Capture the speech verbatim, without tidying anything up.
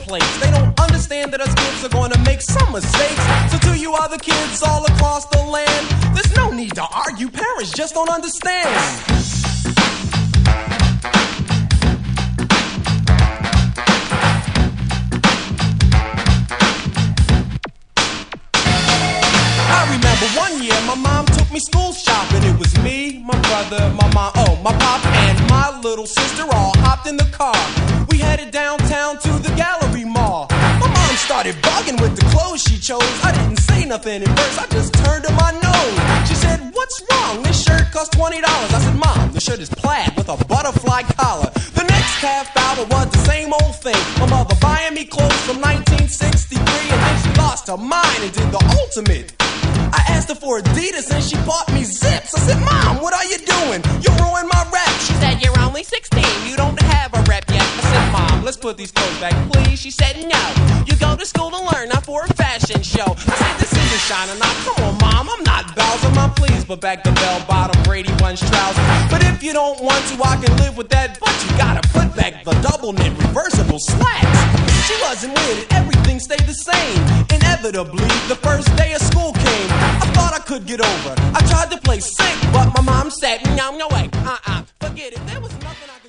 place. They don't understand that us kids are gonna make some mistakes. So to you other kids all across the land, there's no need to argue, parents just don't understand. I remember one year my mom took me school shopping. It was me, my brother, my mom, oh, my pop, and my little sister all hopped in the car. We headed downtown to the Gallery Mall. My mom started bugging with the clothes she chose. I didn't say nothing at first, I just turned to my nose. She said, "What's wrong? This shirt costs twenty dollars. I said, "Mom, the shirt is plaid with a butterfly collar." The next half hour was the same old thing. My mother buying me clothes from nineteen sixty-three, and then she lost her mind and did the ultimate. I asked her for Adidas and she bought me Zips. I said, "Mom, what are you doing? You ruined my rep." She said, "You're only sixteen, you don't have a rep yet." I said, "Mom, let's put these clothes back, please." She said, "No, you go to school to learn, not for a fashion show." I said, "This isn't China, now come on, Mom, I'm not Bowser, Mom, please." But back the bell-bottom Brady Bunch trousers. But if you don't want to, I can live with that. But you gotta put back the double-knit reversible slacks. She wasn't with it, everything stayed the same. Inevitably, the first day of school came. I thought I could get over. I tried to play sick, but my mom said, "No, no way, uh-uh, forget it." There was nothing I could